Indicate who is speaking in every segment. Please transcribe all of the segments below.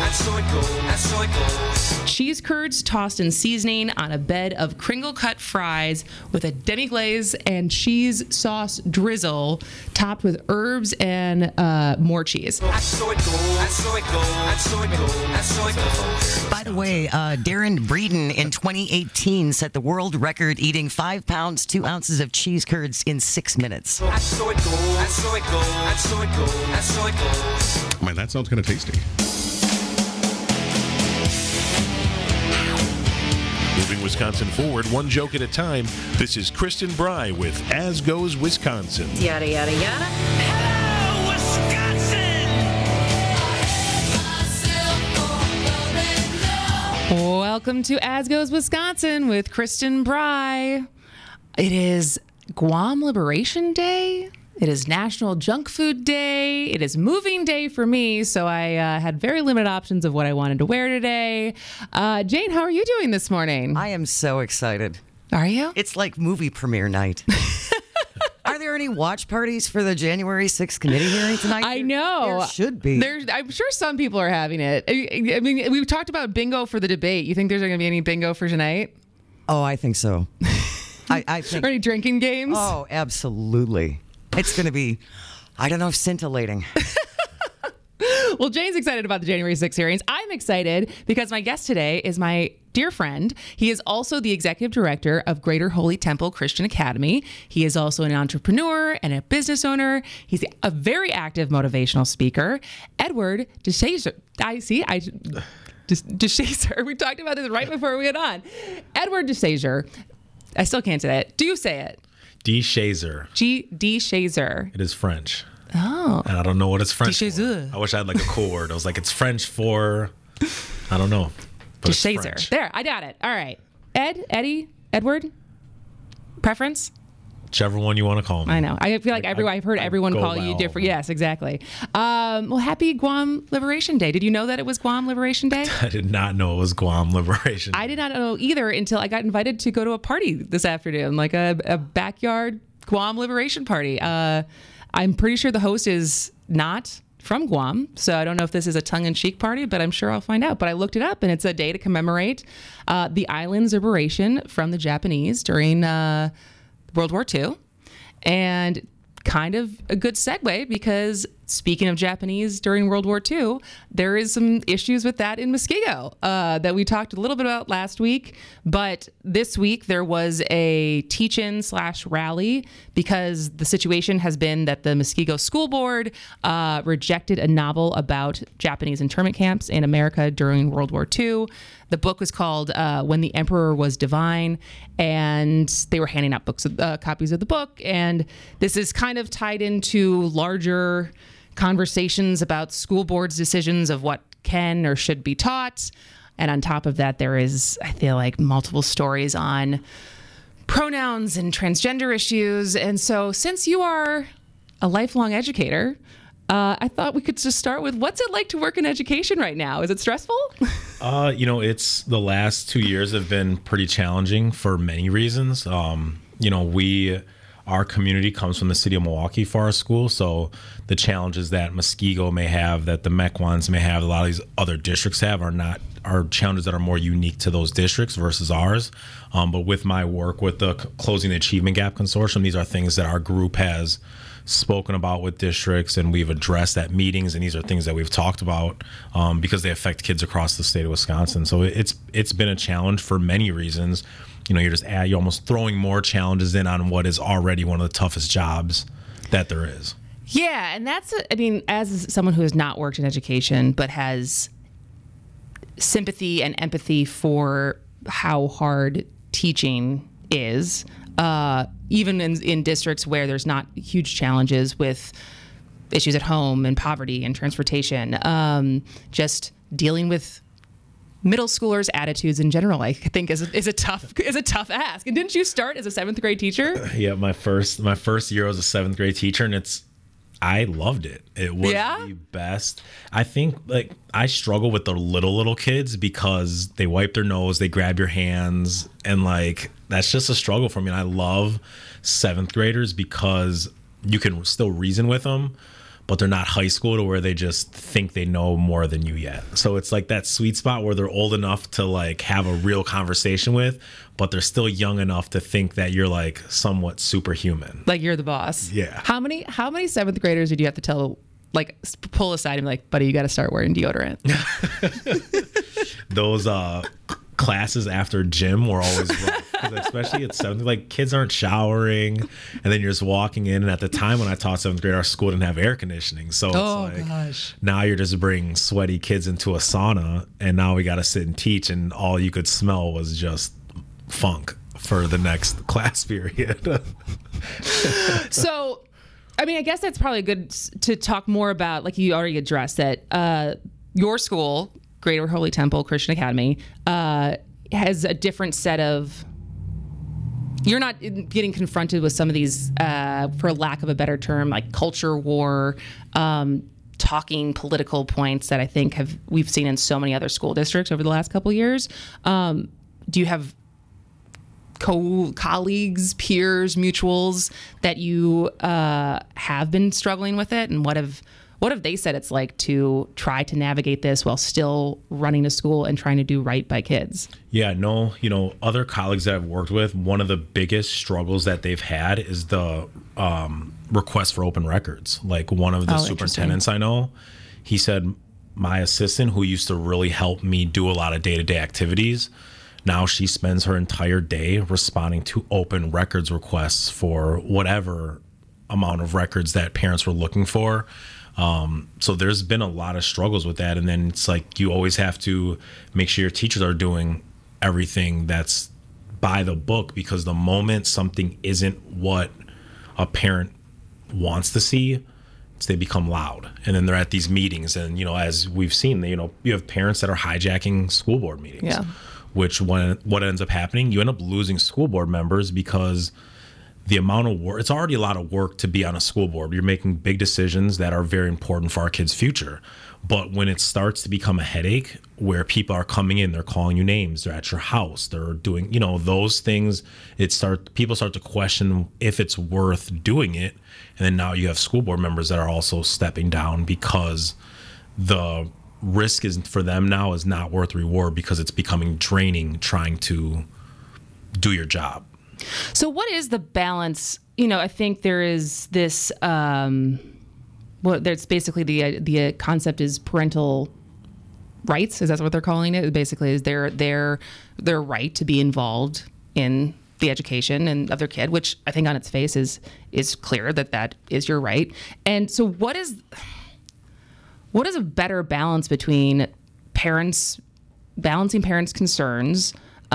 Speaker 1: That's so it goes. That's so it goes.
Speaker 2: Cheese curds tossed in seasoning on a bed of Kringle-cut fries with a demi-glaze and cheese sauce drizzle topped with herbs and more cheese.
Speaker 1: That's so it goes. That's so it goes. That's so it goes. That's so it goes.
Speaker 3: By the way, Darren Breeden in 2018 set the world record eating 5 pounds, 2 ounces of cheese curds in 6 minutes.
Speaker 1: That's so it goes. That's so it goes. That's so it goes. That's so it goes.
Speaker 4: Man, that sounds kind of tasty.
Speaker 5: Moving Wisconsin forward, one joke at a time. This is Kristen Bry with As Goes Wisconsin.
Speaker 6: Yada, yada, yada.
Speaker 1: Hello, Wisconsin!
Speaker 2: Welcome to As Goes Wisconsin with Kristen Bry. It is Guam Liberation Day. It is National Junk Food Day. It is moving day for me, so I had very limited options of what I wanted to wear today. Jane, how are you doing this morning?
Speaker 3: I am so excited.
Speaker 2: Are you?
Speaker 3: It's like movie premiere night. Are there any watch parties for the January 6th committee hearing tonight?
Speaker 2: I know.
Speaker 3: There should be.
Speaker 2: I'm sure some people are having it. I mean, we've talked about bingo for the debate. You think there's going to be any bingo for tonight?
Speaker 3: Oh, I think so. I think.
Speaker 2: Or any drinking games?
Speaker 3: Oh, absolutely. It's going to be, I don't know, scintillating.
Speaker 2: Well, Jane's excited about the January 6th hearings. I'm excited because my guest today is my dear friend. He is also the executive director of Greater Holy Temple Christian Academy. He is also an entrepreneur and a business owner. He's a very active motivational speaker. Edward DeShazer. DeShazer. We talked about this right before we went on. Edward DeShazer. I still can't say it. Do you say it?
Speaker 7: DeShazer.
Speaker 2: DeShazer.
Speaker 7: It is French.
Speaker 2: Oh.
Speaker 7: And I don't know what it's French
Speaker 2: DeShazer.
Speaker 7: for. I wish I had like a cool word. I was like, it's French for, I don't know. But it's
Speaker 2: DeShazer.
Speaker 7: French.
Speaker 2: There, I got it. All right. Eddie, Edward, preference?
Speaker 7: Whichever one you want to call me.
Speaker 2: I know. I feel like I've heard everyone
Speaker 7: go
Speaker 2: call
Speaker 7: by
Speaker 2: you
Speaker 7: all
Speaker 2: different.
Speaker 7: of them.
Speaker 2: Yes, exactly. Well, happy Guam Liberation Day. Did you know that it was Guam Liberation Day?
Speaker 7: I did not know it was Guam Liberation.
Speaker 2: I did not know either until I got invited to go to a party this afternoon, like a backyard Guam Liberation Party. I'm pretty sure the host is not from Guam, so I don't know if this is a tongue-in-cheek party, but I'm sure I'll find out. But I looked it up, and it's a day to commemorate the island's liberation from the Japanese during World War II. And kind of a good segue because speaking of Japanese during World War II, there is some issues with that in Muskego that we talked a little bit about last week. But this week there was a teach-in / rally because the situation has been that the Muskego School Board rejected a novel about Japanese internment camps in America during World War II. The book was called When the Emperor Was Divine, and they were handing out copies of the book. And this is kind of tied into larger conversations about school boards' decisions of what can or should be taught. And on top of that, there is, I feel like, multiple stories on pronouns and transgender issues. And so since you are a lifelong educator, I thought we could just start with what's it like to work in education right now? Is it stressful?
Speaker 7: It's the last 2 years have been pretty challenging for many reasons. Our community comes from the city of Milwaukee for our school, so the challenges that Muskego may have, that the Mequons may have, a lot of these other districts have are challenges that are more unique to those districts versus ours. But with my work with the Closing the Achievement Gap Consortium, these are things that our group has spoken about with districts and we've addressed at meetings, and these are things that we've talked about because they affect kids across the state of Wisconsin. So it's been a challenge for many reasons. You're almost throwing more challenges in on what is already one of the toughest jobs that there is.
Speaker 2: Yeah, and as someone who has not worked in education but has sympathy and empathy for how hard teaching is, even in districts where there's not huge challenges with issues at home and poverty and transportation, just dealing with middle schoolers' attitudes in general, I think, is a tough ask. And didn't you start as a 7th grade teacher?
Speaker 7: Yeah, my first year as a 7th grade teacher, and I loved it. It was the best. I think I struggle with the little kids because they wipe their nose, they grab your hands, and that's just a struggle for me. And I love 7th graders because you can still reason with them, but they're not high school to where they just think they know more than you yet. So it's like that sweet spot where they're old enough to like have a real conversation with, but they're still young enough to think that you're like somewhat superhuman.
Speaker 2: Like you're the boss.
Speaker 7: Yeah.
Speaker 2: How many 7th graders did you have to tell, like pull aside and be like, buddy, you got to start wearing deodorant?
Speaker 7: Those classes after gym were always rough, 'cause especially at 7th, like kids aren't showering, and then you're just walking in. And at the time when I taught 7th grade, our school didn't have air conditioning, so it's
Speaker 2: Gosh.
Speaker 7: now you're just bringing sweaty kids into a sauna, and now we got to sit and teach, and all you could smell was just funk for the next class period.
Speaker 2: So, I mean, I guess that's probably good to talk more about, like you already addressed that your school, Greater Holy Temple Christian Academy, has a different set of, you're not getting confronted with some of these, for lack of a better term, like culture war, talking political points that I think we've seen in so many other school districts over the last couple of years. Do you have colleagues, peers, mutuals that you have been struggling with it, and what have they said it's like to try to navigate this while still running a school and trying to do right by kids?
Speaker 7: Yeah, no, other colleagues that I've worked with, one of the biggest struggles that they've had is the request for open records. Like one of the superintendents I know, he said, my assistant, who used to really help me do a lot of day-to-day activities, now she spends her entire day responding to open records requests for whatever amount of records that parents were looking for. So there's been a lot of struggles with that. And then it's like you always have to make sure your teachers are doing everything that's by the book, because the moment something isn't what a parent wants to see, they become loud. And then they're at these meetings. And, as we've seen, you have parents that are hijacking school board meetings.
Speaker 2: Yeah.
Speaker 7: Which what ends up happening, you end up losing school board members because the amount of work, it's already a lot of work to be on a school board. You're making big decisions that are very important for our kids' future. But when it starts to become a headache where people are coming in, they're calling you names, they're at your house, they're doing, those things, people start to question if it's worth doing it. And then now you have school board members that are also stepping down because the risk for them now is not worth reward, because it's becoming draining trying to do your job.
Speaker 2: So what is the balance? I think there is this, there's basically the concept is parental rights. Is that what they're calling it? Basically, is their right to be involved in the education and of their kid, which I think on its face is clear that is your right. And so what is a better balance between balancing parents' concerns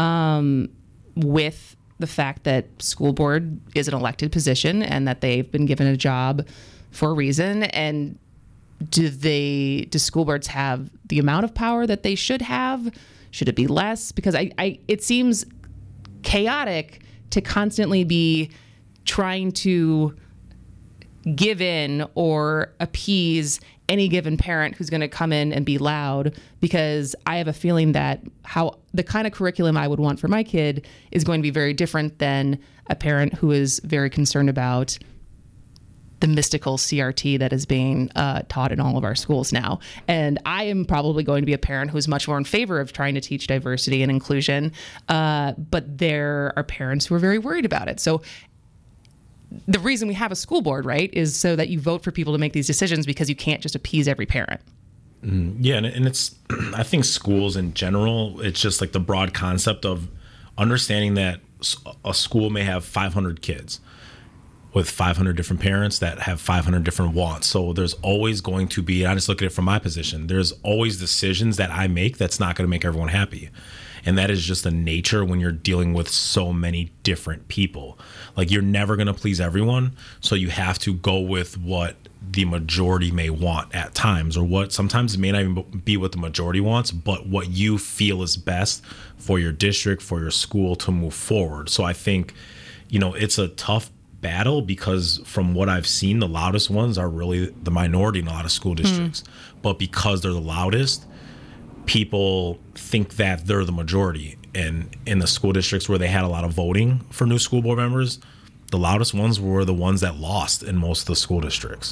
Speaker 2: with the fact that school board is an elected position and that they've been given a job for a reason? And do school boards have the amount of power that they should have? Should it be less? Because it seems chaotic to constantly be trying to give in or appease any given parent who's going to come in and be loud, because I have a feeling that the kind of curriculum I would want for my kid is going to be very different than a parent who is very concerned about the mystical CRT that is being taught in all of our schools now. And I am probably going to be a parent who's much more in favor of trying to teach diversity and inclusion, but there are parents who are very worried about it. So the reason we have a school board, right, is so that you vote for people to make these decisions, because you can't just appease every parent.
Speaker 7: Yeah, and it's, I think schools in general, it's just like the broad concept of understanding that a school may have 500 kids with 500 different parents that have 500 different wants. So there's always going to be, and I just look at it from my position, there's always decisions that I make that's not going to make everyone happy. And that is just the nature when you're dealing with so many different people. Like, you're never going to please everyone. So you have to go with what the majority may want at times, or what sometimes it may not even be what the majority wants, but what you feel is best for your district, for your school to move forward. So I think, it's a tough battle, because from what I've seen, the loudest ones are really the minority in a lot of school districts. But because they're the loudest, people think that they're the majority. And in the school districts where they had a lot of voting for new school board members, the loudest ones were the ones that lost in most of the school districts.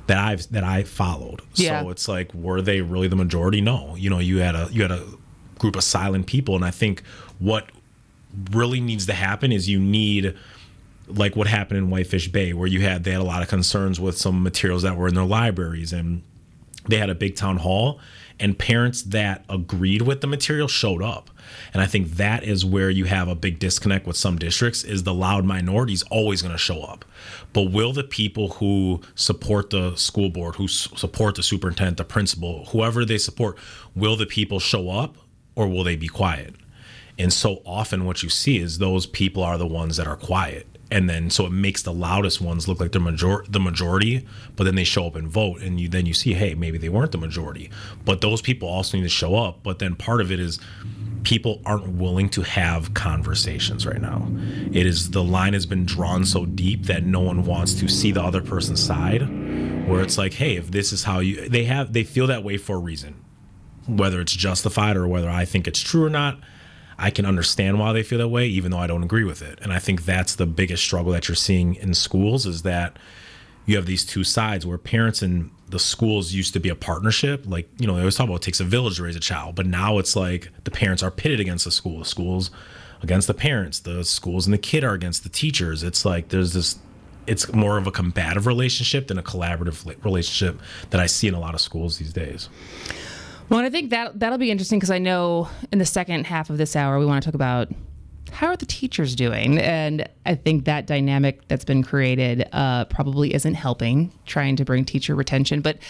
Speaker 7: that I followed.
Speaker 2: Yeah.
Speaker 7: So it's like, were they really the majority? No. You had a group of silent people, and I think what really needs to happen is you need, like what happened in Whitefish Bay, where they had a lot of concerns with some materials that were in their libraries, and they had a big town hall, and parents that agreed with the material showed up. And I think that is where you have a big disconnect with some districts, is the loud minority is always going to show up. But will the people who support the school board, who support the superintendent, the principal, whoever they support, will the people show up, or will they be quiet? And so often what you see is those people are the ones that are quiet. And then so it makes the loudest ones look like they're the majority, but then they show up and vote, and then you see, hey, maybe they weren't the majority. But those people also need to show up. But then part of it is people aren't willing to have conversations right now. The line has been drawn so deep that no one wants to see the other person's side, where it's like, hey, if this is how they feel that way for a reason, whether it's justified or whether I think it's true or not. I can understand why they feel that way, even though I don't agree with it. And I think that's the biggest struggle that you're seeing in schools, is that you have these two sides where parents and the schools used to be a partnership. Like, they always talk about it takes a village to raise a child, but now it's like the parents are pitted against the schools against the parents, the schools and the kid are against the teachers. It's like it's more of a combative relationship than a collaborative relationship that I see in a lot of schools these days.
Speaker 2: Well, and I think that'll be interesting, because I know in the second half of this hour, we want to talk about how are the teachers doing? And I think that dynamic that's been created probably isn't helping trying to bring teacher retention. But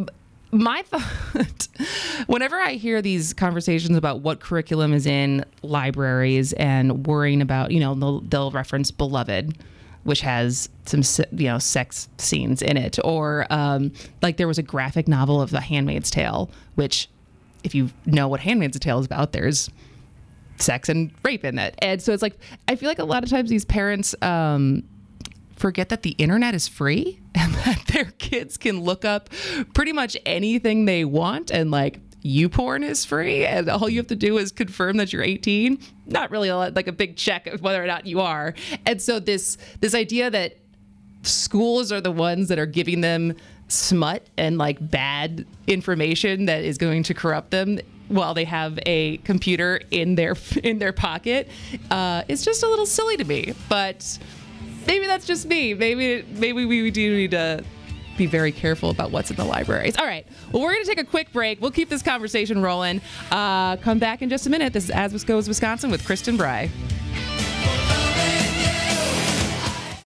Speaker 2: my thought, whenever I hear these conversations about what curriculum is in libraries and worrying about, they'll reference Beloved, which has some, sex scenes in it. Or like there was a graphic novel of The Handmaid's Tale, which, if you know what Handmaid's Tale is about, there's sex and rape in it. And so it's like, I feel like a lot of times these parents forget that the internet is free and that their kids can look up pretty much anything they want, and like YouPorn is free, and all you have to do is confirm that you're 18. Not really like a big check of whether or not you are. And so this idea that schools are the ones that are giving them smut and like bad information that is going to corrupt them while they have a computer in their pocket is just a little silly to me. But maybe that's just me. Maybe we do need to be very careful about what's in the libraries. All right. Well, we're going to take a quick break. We'll keep this conversation rolling. Come back in just a minute. This is As Goes Wisconsin with Kristen Bry.